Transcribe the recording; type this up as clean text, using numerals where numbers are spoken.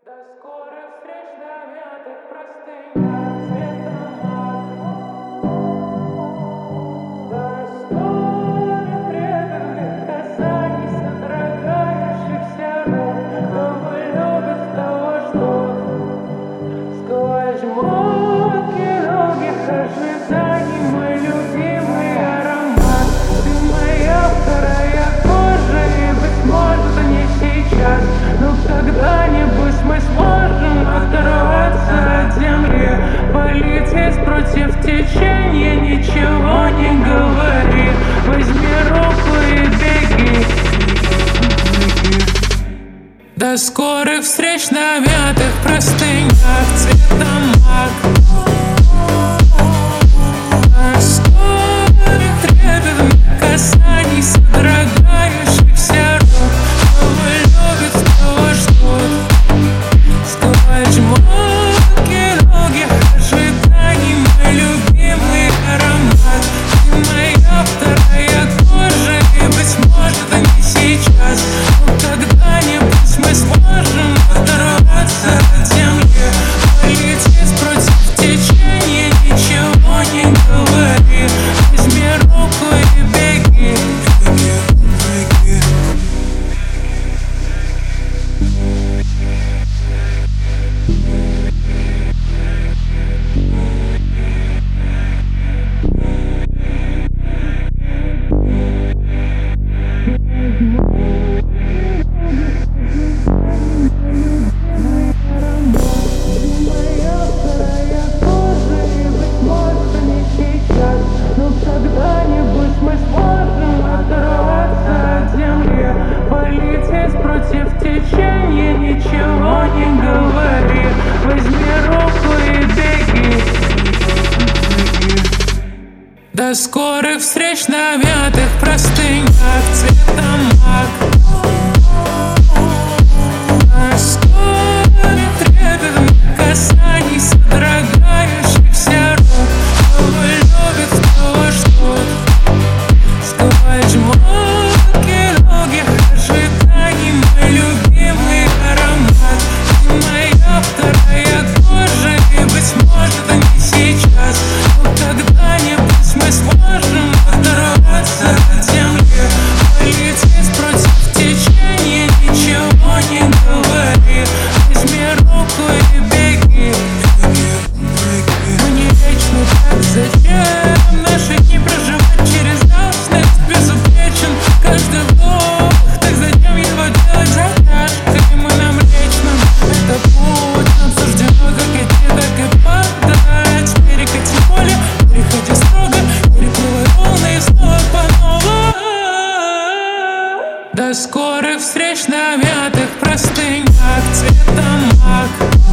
До скорых встреч на мятых простынях цвета мак. До скорых преданных касаний, содрогающихся рук. Кого любят, того ждут. Сквозь муки долгих ожиданий мой любимый аромат. Ты моя вторая кожа, и, быть может, не сейчас, но когда-нибудь мы сможем оторваться от земли, полететь против течения, ничего не говори. Возьми руку и беги. До скорых встреч на мятых простынях цвета мак. До скорых трепетных касаний, содрогающихся рук. Кого любят, того ждут. Сквозь муки долгих ожиданий мой любимый аромат. Ты моя вторая кожа, и, быть может, не сейчас, но когда-нибудь мы сможем оторваться от земли, полететь против течения, ничего не говори. Возьми руку и беги. Когда-нибудь мы сможем оторваться от земли, полететь против течения, ничего не говори. Возьми руку и беги. До скорых встреч на мятых простынях цвета мак. До скорых трепетных касаний, содрогающихся рук. Кого любят, того ждут. Сквозь муки долгих ожиданий мой любимый аромат. Ты моя вторая кожа, и, быть может, не сейчас, но когда-нибудь мы сможем оторваться от земли, полететь против течения, ничего не говори. Возьми руку и беги. Мне вечно так зачем наши дни проживать через алчность безупречен каждый вдох. Так зачем его делать затяжкой? Мы нам лично это путь нам суждено, как идти, так и падать. Перекати поле, переходи строго, переплывай волны и снова по новой. До скорых встреч на мятых простынях цвета мак.